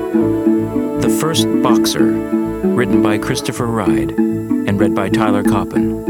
The First Boxer, written by Christopher Ride and read by Tyler Coppen.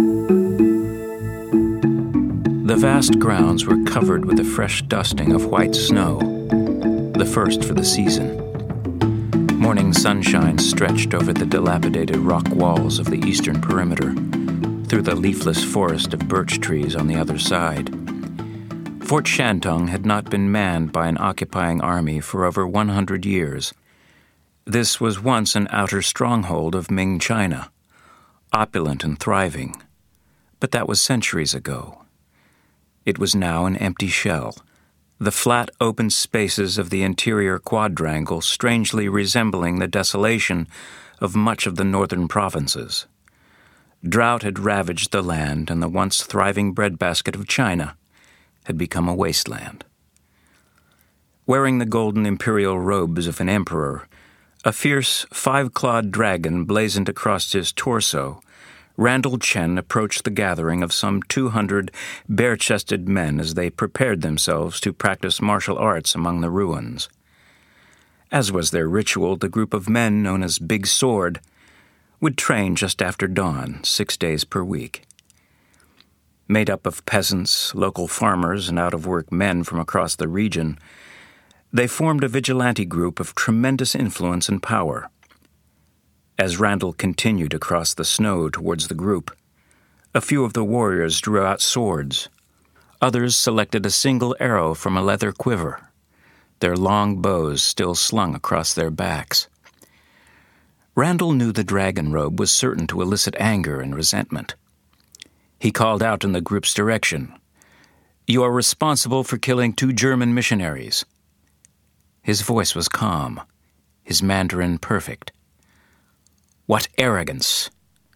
The vast grounds were covered with a fresh dusting of white snow, the first for the season. Morning sunshine stretched over the dilapidated rock walls of the eastern perimeter, through the leafless forest of birch trees on the other side. Fort Shantung had not been manned by an occupying army for over 100 years. This was once an outer stronghold of Ming China, opulent and thriving, but that was centuries ago. It was now an empty shell, the flat open spaces of the interior quadrangle strangely resembling the desolation of much of the northern provinces. Drought had ravaged the land, and the once thriving breadbasket of China had become a wasteland. Wearing the golden imperial robes of an emperor, a fierce five-clawed dragon blazoned across his torso, Randall Chen approached the gathering of some 200 bare-chested men as they prepared themselves to practice martial arts among the ruins. As was their ritual, the group of men known as Big Sword would train just after dawn, 6 days per week. Made up of peasants, local farmers, and out-of-work men from across the region, they formed a vigilante group of tremendous influence and power. As Randall continued across the snow towards the group, a few of the warriors drew out swords. Others selected a single arrow from a leather quiver, their long bows still slung across their backs. Randall knew the dragon robe was certain to elicit anger and resentment. He called out in the group's direction, "You are responsible for killing 2 German missionaries." His voice was calm, his Mandarin perfect. "What arrogance!"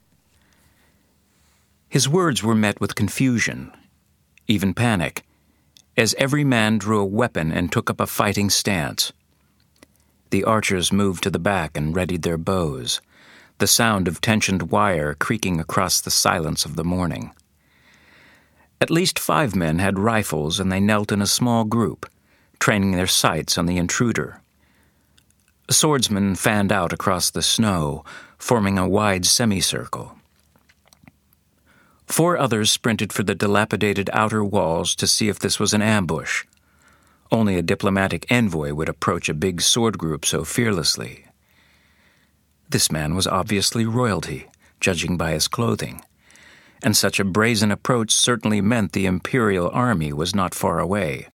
His words were met with confusion, even panic, as every man drew a weapon and took up a fighting stance. The archers moved to the back and readied their bows, the sound of tensioned wire creaking across the silence of the morning. At least 5 men had rifles, and they knelt in a small group, training their sights on the intruder. A swordsman fanned out across the snow, forming a wide semicircle. 4 others sprinted for the dilapidated outer walls to see if this was an ambush. Only a diplomatic envoy would approach a big sword group so fearlessly. This man was obviously royalty, judging by his clothing, and such a brazen approach certainly meant the imperial army was not far away.